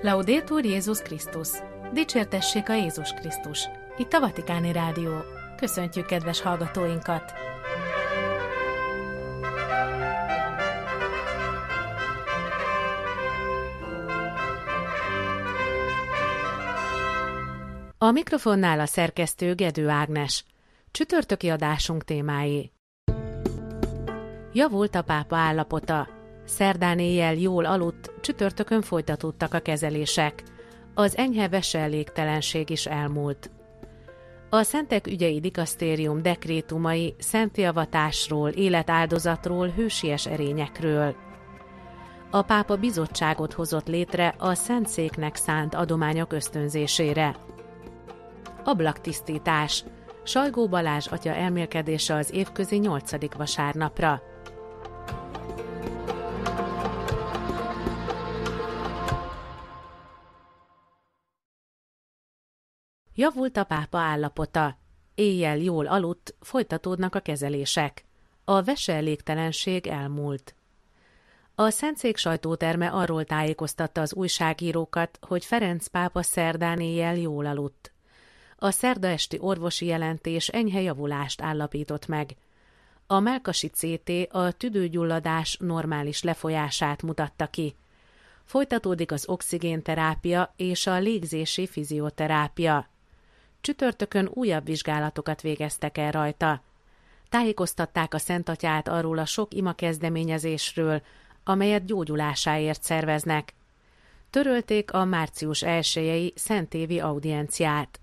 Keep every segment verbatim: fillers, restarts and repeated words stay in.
Laudetur Jézus Krisztus! Dicsértessék a Jézus Krisztus! Itt a Vatikáni Rádió. Köszöntjük kedves hallgatóinkat! A mikrofonnál a szerkesztő Gedő Ágnes. Csütörtöki adásunk témái. Javult a pápa állapota. Szerdán éjjel jól aludt, csütörtökön folytatódtak a kezelések. Az enyhe veselégtelenség is elmúlt. A Szentek ügyei dikasztérium dekrétumai szentjavatásról, életáldozatról, hősies erényekről. A pápa bizottságot hozott létre a Szentszéknek szánt adományok ösztönzésére. Ablaktisztítás. Sajgó Balázs atya elmélkedése az évközi nyolcadik vasárnapra. Javult a pápa állapota. Éjjel jól aludt, folytatódnak a kezelések. A veselégtelenség elmúlt. A Szentszék sajtóterme arról tájékoztatta az újságírókat, hogy Ferenc pápa szerdán éjjel jól aludt. A szerda esti orvosi jelentés enyhe javulást állapított meg. A mellkasi cé té a tüdőgyulladás normális lefolyását mutatta ki. Folytatódik az oxigénterápia és a légzési fizioterápia. Csütörtökön újabb vizsgálatokat végeztek el rajta. Tájékoztatták a Szentatyát arról a sok ima kezdeményezésről, amelyet gyógyulásáért szerveznek. Törölték a március elsejei szentévi audienciát.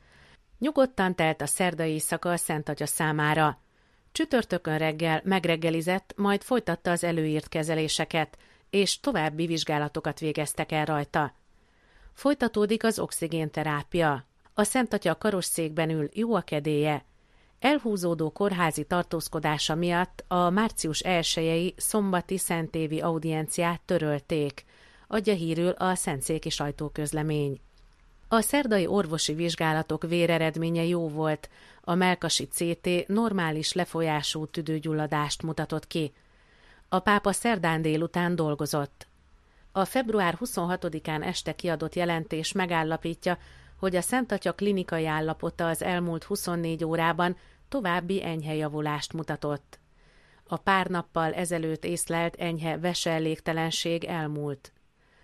Nyugodtan telt a szerda éjszaka a Szentatya számára. Csütörtökön reggel megreggelizett, majd folytatta az előírt kezeléseket, és további vizsgálatokat végeztek el rajta. Folytatódik az oxigénterápia. A Szentatya karosszékben ül, jó a kedélye. Elhúzódó kórházi tartózkodása miatt a március elsejei szombati szentévi audienciát törölték, adja hírül a szentszéki sajtóközlemény. A szerdai orvosi vizsgálatok véreredménye jó volt, a mellkasi cé té normális lefolyású tüdőgyulladást mutatott ki. A pápa szerdán délután dolgozott. A február huszonhatodikán este kiadott jelentés megállapítja, hogy a Szentatya klinikai állapota az elmúlt huszonnégy órában további enyhe javulást mutatott. A pár nappal ezelőtt észlelt enyhe veselégtelenség elmúlt.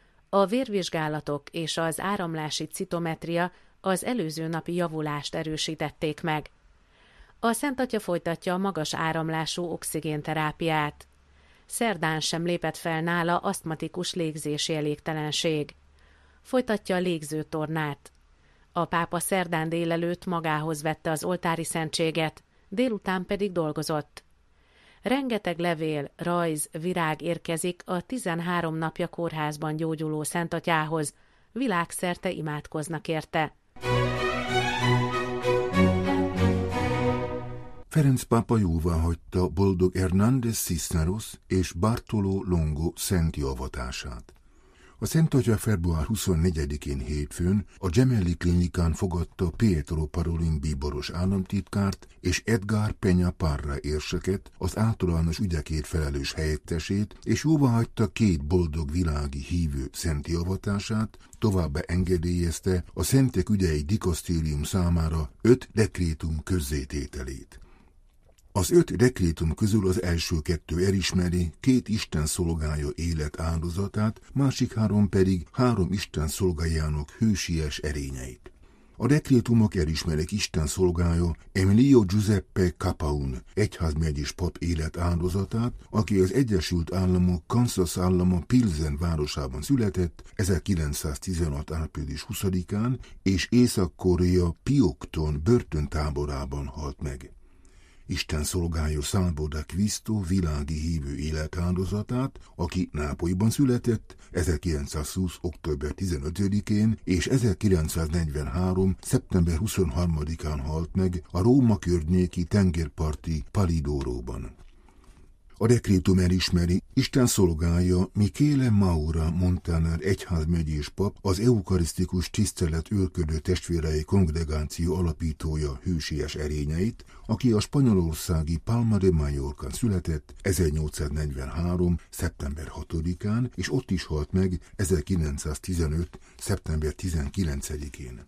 A vérvizsgálatok és az áramlási citometria az előző napi javulást erősítették meg. A Szentatya folytatja a magas áramlású oxigénterápiát. Szerdán sem lépett fel nála asztmatikus légzési elégtelenség. Folytatja a légzőtornát. A pápa szerdán délelőtt magához vette az oltári szentséget, délután pedig dolgozott. Rengeteg levél, rajz, virág érkezik a tizenhárom napja kórházban gyógyuló Szentatyához, világszerte imádkoznak érte. Ferenc pápa jóváhagyta Boldog Hernández Cisneros és Bartoló Longo szentjavatását. A Szentatya február huszonnegyedikén hétfőn a Gemelli klinikán fogadta Pietro Parolin bíboros államtitkárt és Edgar Peña Parra érseket, az általános ügyekért felelős helyettesét, és jóváhagyta két boldog világi hívő szentjavatását, továbbá engedélyezte a Szentek ügyei dikasztérium számára öt dekrétum közzétételét. Az öt dekrétum közül az első kettő elismeri két Isten szolgája élet áldozatát, másik három pedig három Isten szolgájának hősies erényeit. A dekrétumok elismerik Isten szolgája Emilio Giuseppe Capaun, egyházmegyés pap élet áldozatát, aki az Egyesült Államok Kansas állama Pilsen városában született ezerkilencszáztizenhat. április huszadikán, és Észak-Korea Pyokton börtöntáborában halt meg. Isten szolgája Salvo da Cristo világi hívő életáldozatát, aki Nápolyban született ezerkilencszázhúsz. október tizenötödikén és ezerkilencszáznegyvenhárom. szeptember huszonharmadikán halt meg a Róma környéki tengerparti Palidóróban. A dekrétum elismeri, Isten szolgája Michele Maura Montanár egyházmegyés pap, az eukarisztikus tisztelet őrködő testvérei kongregáció alapítója hősies erényeit, aki a spanyolországi Palma de Mallorcán született ezernyolcszáznegyvenhárom. szeptember hatodikán, és ott is halt meg ezerkilencszáztizenöt. szeptember tizenkilencedikén.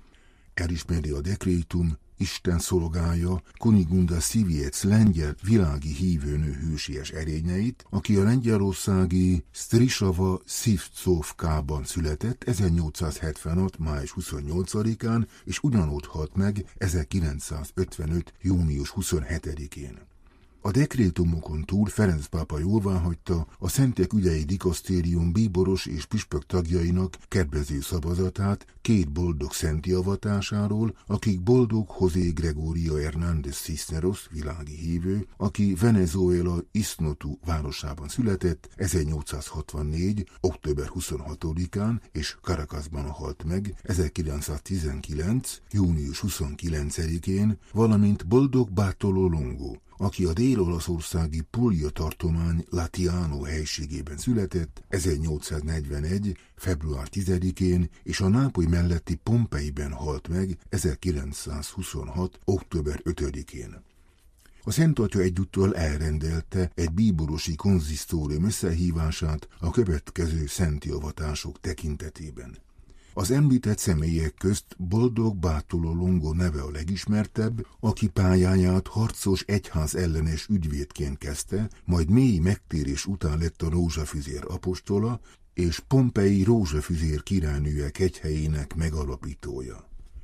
Elismeri a dekrétum Isten szolgája Kunigunda Szivjec lengyel világi hívőnő hősies erényeit, aki a lengyelországi Strisava Szivcovkában született ezernyolcszázhetvenhat. május huszonnyolcadikán, és ugyanott halt meg ezerkilencszázötvenöt. június huszonhetedikén. A dekrétumokon túl Ferenc pápa jóváhagyta a Szentek ügyei dikasztérium bíboros és püspök tagjainak kedvező szavazatát két boldog szenti avatásáról, akik boldog José Gregorio Hernández Cisneros, világi hívő, aki Venezuela Isnotu városában született ezernyolcszázhatvannégy. október huszonhatodikán, és Caracasban halt meg ezerkilencszáztizenkilenc. június huszonkilencedikén, valamint boldog Bartolo Longo, aki a dél-olaszországi Puglia tartomány Latiano helységében született ezernyolcszáznegyvenegy. február tizedikén, és a Nápoly melletti Pompeiben halt meg ezerkilencszázhuszonhat. október ötödikén. A Szent Atya egyúttal elrendelte egy bíborosi konzisztórium összehívását a következő szenti avatások tekintetében. Az említett személyek közt boldog Bartolo Longo neve a legismertebb, aki pályáját harcos egyház ellenes ügyvédként kezdte, majd mély megtérés után lett a rózsafüzér apostola, és Pompei rózsafüzér királynője kegyhelyének megalapítója.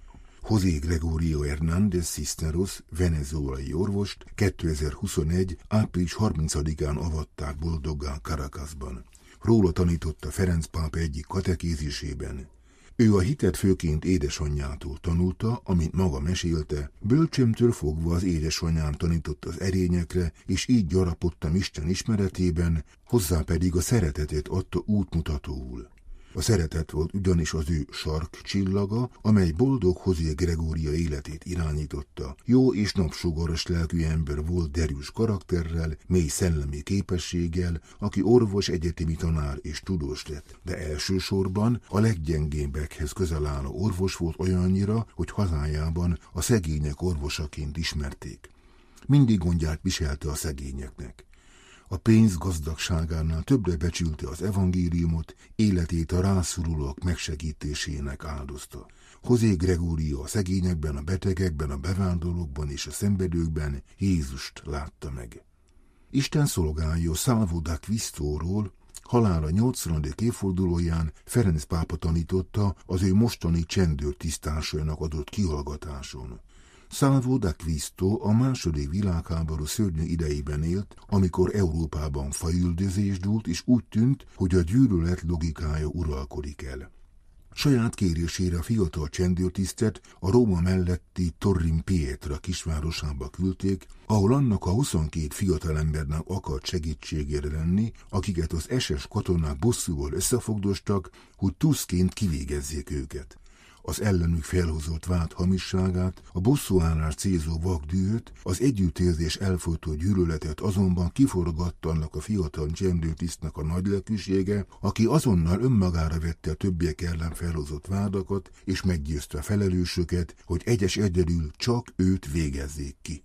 José Gregorio Hernández Cisneros, venezuelai orvost kétezer-huszonegy. április harmincadikán avatták boldoggá Caracasban. Róla tanította Ferenc pápa egyik katekézisében. Ő a hitet főként édesanyjától tanulta, amint maga mesélte, bölcsémtől fogva az édesanyám tanított az erényekre, és így gyarapodtam Isten ismeretében, hozzá pedig a szeretetet adta útmutatóul. A szeretet volt ugyanis az ő sarkcsillaga, amely boldog José Gregorio életét irányította. Jó és napsugaras lelkű ember volt derűs karakterrel, mély szellemi képességgel, aki orvos, egyetemi tanár és tudós lett. De elsősorban a leggyengébbekhez közel álló orvos volt olyannyira, hogy hazájában a szegények orvosaként ismerték. Mindig gondját viselte a szegényeknek. A pénz gazdagságánál többre becsülte az evangéliumot, életét a rászorulók megsegítésének áldozta. José Gregorio a szegényekben, a betegekben, a bevándorlókban és a szenvedőkben Jézust látta meg. Isten szolgája Salvo d'Acquistóról halála nyolcvanadik évfordulóján Ferenc pápa tanította az ő mostani csendőrtisztásainak adott kihallgatáson. Salvo d'Acquisto a második világháború szörnyű idejében élt, amikor Európában faüldözés dúlt, és úgy tűnt, hogy a gyűlölet logikája uralkodik el. Saját kérésére a fiatal csendőrtisztet a Róma melletti Torrin Pietra kisvárosába küldték, ahol annak a huszonkét fiatalembernek akart segítségére lenni, akiket az es es katonák bosszúval összefogdostak, hogy tuszként kivégezzék őket. Az ellenük felhozott vád hamisságát, a bosszúállás célzó vakdühöt, az együttérzés elfolytó gyűlöletet azonban kiforgatta annak a fiatal csendőrtisztnek a nagylelkűsége, aki azonnal önmagára vette a többiek ellen felhozott vádakat, és meggyőzte a felelősöket, hogy egyes egyedül csak őt végezzék ki.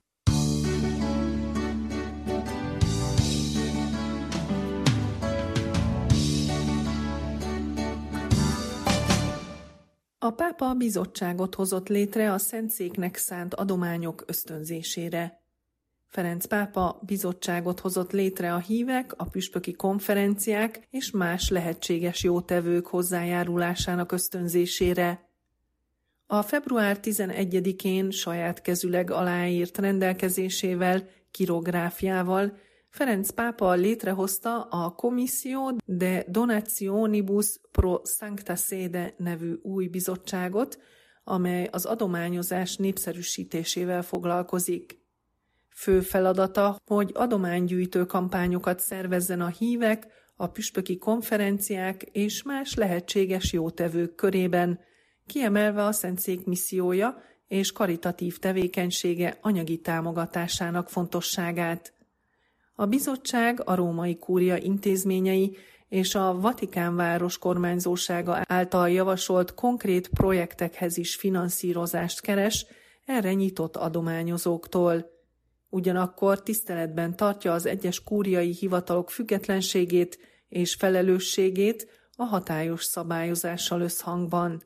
A pápa bizottságot hozott létre a Szentszéknek szánt adományok ösztönzésére. Ferenc pápa bizottságot hozott létre a hívek, a püspöki konferenciák és más lehetséges jótevők hozzájárulásának ösztönzésére. A február tizenegyedikén saját kezüleg aláírt rendelkezésével, kirográfiával Ferenc pápa létrehozta a Comissio de Donationibus pro Sancta Sede nevű új bizottságot, amely az adományozás népszerűsítésével foglalkozik. Fő feladata, hogy adománygyűjtő kampányokat szervezzen a hívek, a püspöki konferenciák és más lehetséges jótevők körében, kiemelve a Szentszék missziója és karitatív tevékenysége anyagi támogatásának fontosságát. A bizottság a római kúria intézményei és a Vatikán város kormányzósága által javasolt konkrét projektekhez is finanszírozást keres erre nyitott adományozóktól. Ugyanakkor tiszteletben tartja az egyes kúriai hivatalok függetlenségét és felelősségét a hatályos szabályozással összhangban.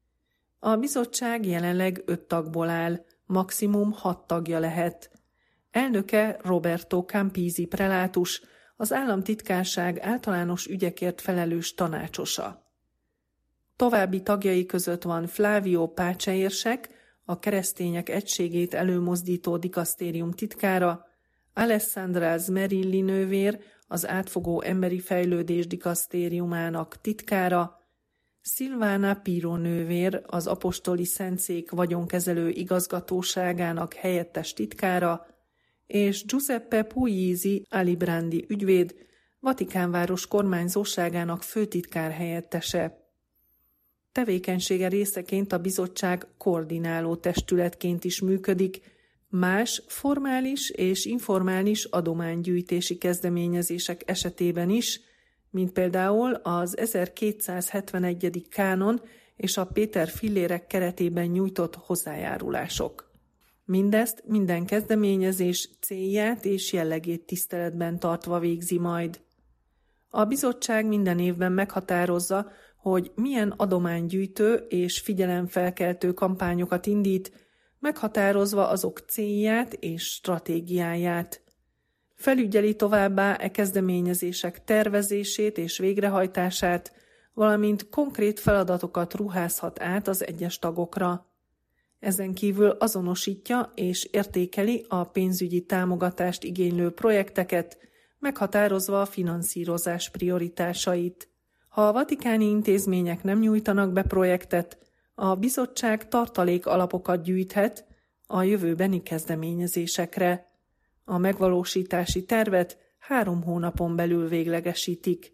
A bizottság jelenleg öt tagból áll, maximum hat tagja lehet. Elnöke Roberto Campisi prelátus, az államtitkárság általános ügyekért felelős tanácsosa. További tagjai között van Flavio Pace érsek, a keresztények egységét előmozdító dikasztérium titkára, Alessandra Zmerilli nővér, az átfogó emberi fejlődés dikasztériumának titkára, Silvana Piro nővér, az apostoli szentszék vagyonkezelő igazgatóságának helyettes titkára, és Giuseppe Puglisi Alibrandi ügyvéd, Vatikánváros kormányzóságának főtitkár helyettese. Tevékenysége részeként a bizottság koordináló testületként is működik, más formális és informális adománygyűjtési kezdeményezések esetében is, mint például az ezerkétszázhetvenegyedik kánon és a Péter fillérek keretében nyújtott hozzájárulások. Mindezt minden kezdeményezés célját és jellegét tiszteletben tartva végzi majd. A bizottság minden évben meghatározza, hogy milyen adománygyűjtő és figyelemfelkeltő kampányokat indít, meghatározva azok célját és stratégiáját. Felügyeli továbbá e kezdeményezések tervezését és végrehajtását, valamint konkrét feladatokat ruházhat át az egyes tagokra. Ezen kívül azonosítja és értékeli a pénzügyi támogatást igénylő projekteket, meghatározva a finanszírozás prioritásait. Ha a vatikáni intézmények nem nyújtanak be projektet, a bizottság tartalék alapokat gyűjthet a jövőbeni kezdeményezésekre. A megvalósítási tervet három hónapon belül véglegesítik.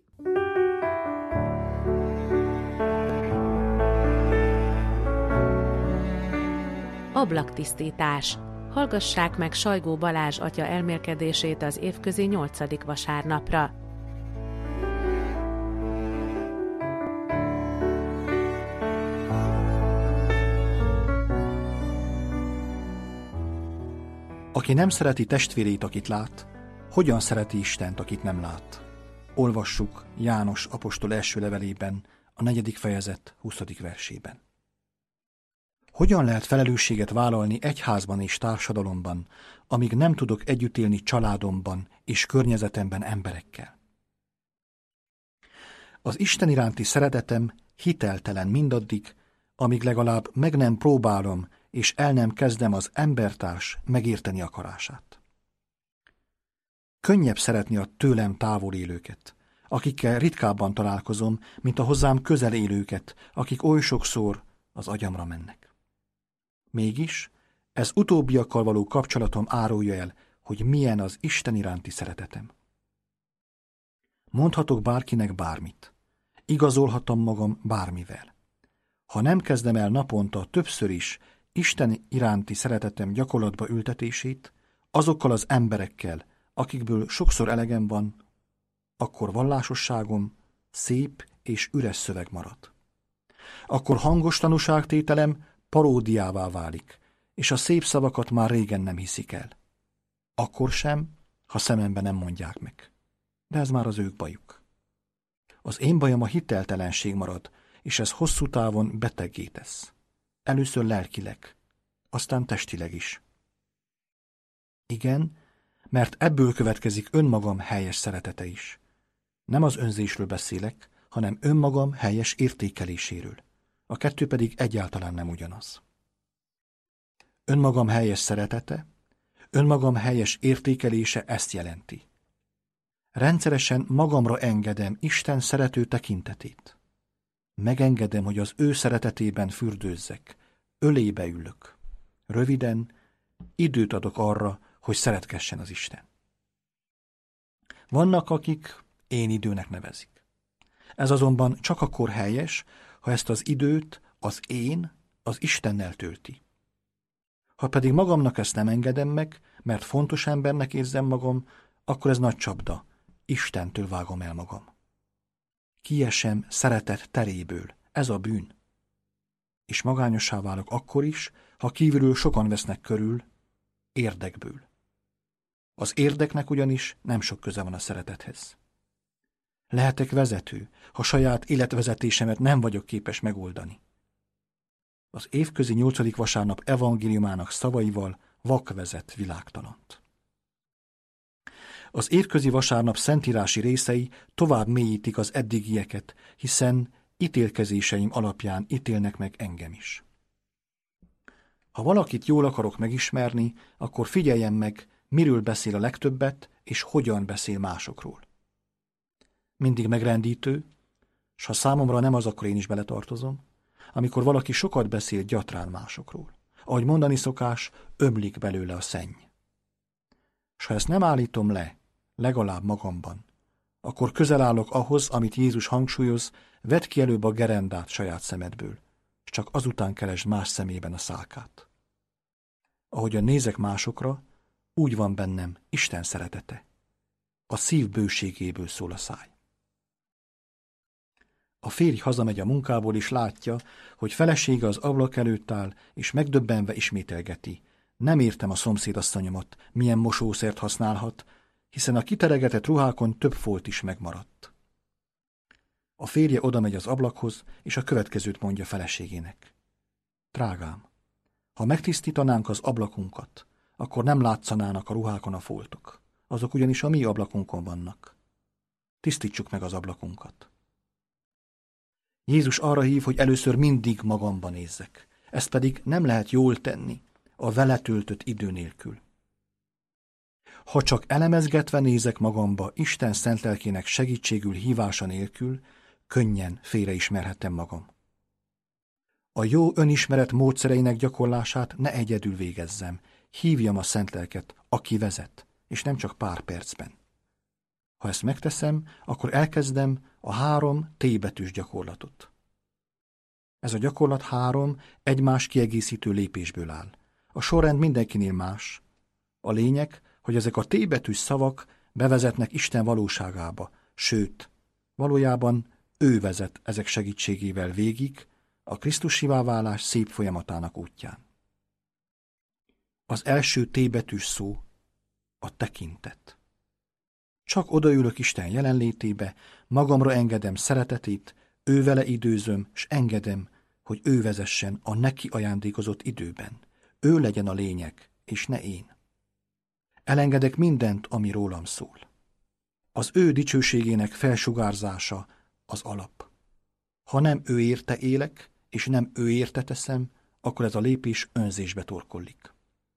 Ablaktisztítás. Hallgassák meg Sajgó Balázs atya elmélkedését az évközi nyolcadik vasárnapra. Aki nem szereti testvérét, akit lát, hogyan szereti Istent, akit nem lát? Olvassuk János apostol első levelében, a negyedik fejezet huszadik versében. Hogyan lehet felelősséget vállalni egyházban és társadalomban, amíg nem tudok együtt élni családomban és környezetemben emberekkel? Az Isten iránti szeretetem hiteltelen mindaddig, amíg legalább meg nem próbálom és el nem kezdem az embertárs megérteni akarását. Könnyebb szeretni a tőlem távol élőket, akikkel ritkábban találkozom, mint a hozzám közel élőket, akik oly sokszor az agyamra mennek. Mégis ez utóbbiakkal való kapcsolatom árulja el, hogy milyen az Isten iránti szeretetem. Mondhatok bárkinek bármit, igazolhatom magam bármivel. Ha nem kezdem el naponta többször is Isten iránti szeretetem gyakorlatba ültetését, azokkal az emberekkel, akikből sokszor elegem van, akkor vallásosságom szép és üres szöveg marad. Akkor hangos tanúságtételem paródiává válik, és a szép szavakat már régen nem hiszik el. Akkor sem, ha szemembe nem mondják meg. De ez már az ők bajuk. Az én bajom a hiteltelenség marad, és ez hosszú távon beteggé tesz. Először lelkileg, aztán testileg is. Igen, mert ebből következik önmagam helyes szeretete is. Nem az önzésről beszélek, hanem önmagam helyes értékeléséről. A kettő pedig egyáltalán nem ugyanaz. Önmagam helyes szeretete, önmagam helyes értékelése ezt jelenti. Rendszeresen magamra engedem Isten szerető tekintetét. Megengedem, hogy az ő szeretetében fürdőzzek, ölébe ülök. Röviden, időt adok arra, hogy szeretkessen az Isten. Vannak, akik én időnek nevezik. Ez azonban csak akkor helyes, ha ezt az időt az én, az Istennel tölti. Ha pedig magamnak ezt nem engedem meg, mert fontos embernek érzem magam, akkor ez nagy csapda, Istentől vágom el magam. Kiesem szeretet teréből, ez a bűn. És magányossá válok akkor is, ha kívülről sokan vesznek körül, érdekből. Az érdeknek ugyanis nem sok köze van a szeretethez. Lehetek vezető, ha saját életvezetésemet nem vagyok képes megoldani. Az évközi nyolcadik vasárnap evangéliumának szavaival vak vezet világtalant. Az évközi vasárnap szentírási részei tovább mélyítik az eddigieket, hiszen ítélkezéseim alapján ítélnek meg engem is. Ha valakit jól akarok megismerni, akkor figyeljem meg, miről beszél a legtöbbet, és hogyan beszél másokról. Mindig megrendítő, s ha számomra nem az, akkor én is beletartozom, amikor valaki sokat beszél gyatrán másokról. Ahogy mondani szokás, ömlik belőle a szenny. S ha ezt nem állítom le, legalább magamban, akkor közel állok ahhoz, amit Jézus hangsúlyoz, vedd ki előbb a gerendát saját szemedből, és csak azután keresd más szemében a szálkát. Ahogyan nézek másokra, úgy van bennem Isten szeretete. A szív bőségéből szól a száj. A férj hazamegy a munkából, és látja, hogy felesége az ablak előtt áll, és megdöbbenve ismételgeti. Nem értem a szomszédasszonyomat, milyen mosószert használhat, hiszen a kiteregetett ruhákon több folt is megmaradt. A férje odamegy az ablakhoz, és a következőt mondja feleségének. Drágám, ha megtisztítanánk az ablakunkat, akkor nem látszanának a ruhákon a foltok. Azok ugyanis a mi ablakunkon vannak. Tisztítsuk meg az ablakunkat. Jézus arra hív, hogy először mindig magamba nézzek. Ezt pedig nem lehet jól tenni a vele töltött idő nélkül. Ha csak elemezgetve nézek magamba Isten szent lelkének segítségül hívása nélkül, könnyen félreismerhetem magam. A jó önismeret módszereinek gyakorlását ne egyedül végezzem, hívjam a szent lelket, aki vezet, és nem csak pár percben. Ha ezt megteszem, akkor elkezdem a három T betűs gyakorlatot. Ez a gyakorlat három egymás kiegészítő lépésből áll. A sorrend mindenkinél más. A lényeg, hogy ezek a T betűs szavak bevezetnek Isten valóságába, sőt, valójában ő vezet ezek segítségével végig a Krisztusivá válás szép folyamatának útján. Az első T betűs szó a tekintet. Csak odaülök Isten jelenlétébe, magamra engedem szeretetét, ő vele időzöm, s engedem, hogy ő vezessen a neki ajándékozott időben. Ő legyen a lényeg, és ne én. Elengedek mindent, ami rólam szól. Az ő dicsőségének felsugárzása az alap. Ha nem ő érte élek, és nem ő érte teszem, akkor ez a lépés önzésbe torkollik.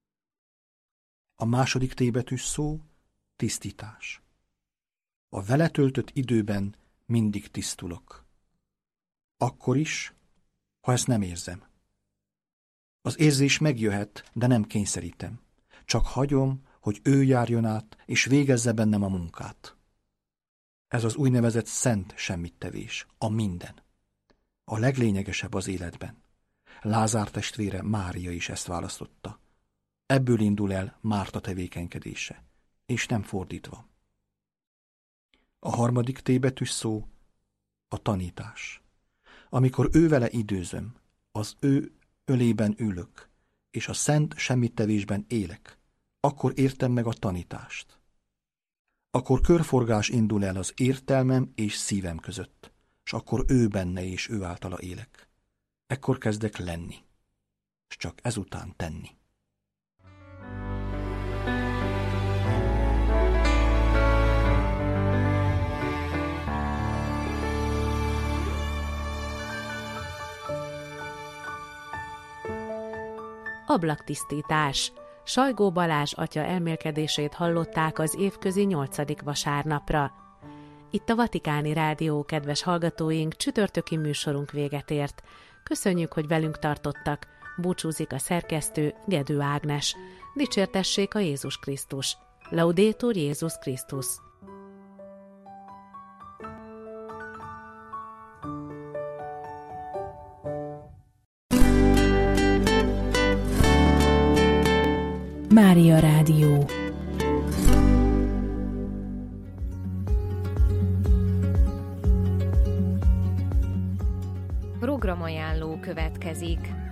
A második T betűs szó tisztítás. A vele töltött időben mindig tisztulok. Akkor is, ha ezt nem érzem. Az érzés megjöhet, de nem kényszerítem. Csak hagyom, hogy ő járjon át, és végezze bennem a munkát. Ez az úgynevezett szent semmittevés, a minden. A leglényegesebb az életben. Lázár testvére Mária is ezt választotta. Ebből indul el Márta tevékenykedése, és nem fordítva. A harmadik T betűs szó a tanítás. Amikor ő vele időzöm, az ő ölében ülök, és a szent semmittevésben élek, akkor értem meg a tanítást. Akkor körforgás indul el az értelmem és szívem között, és akkor ő benne és ő általa élek. Ekkor kezdek lenni, és csak ezután tenni. Ablaktisztítás. Sajgó Balázs atya elmélkedését hallották az évközi nyolcadik vasárnapra. Itt a Vatikáni Rádió, kedves hallgatóink, csütörtöki műsorunk véget ért. Köszönjük, hogy velünk tartottak. Búcsúzik a szerkesztő, Gedő Ágnes. Dicsértessék a Jézus Krisztus. Laudetur Jézus Krisztus. Mária Rádió. programajánló következik.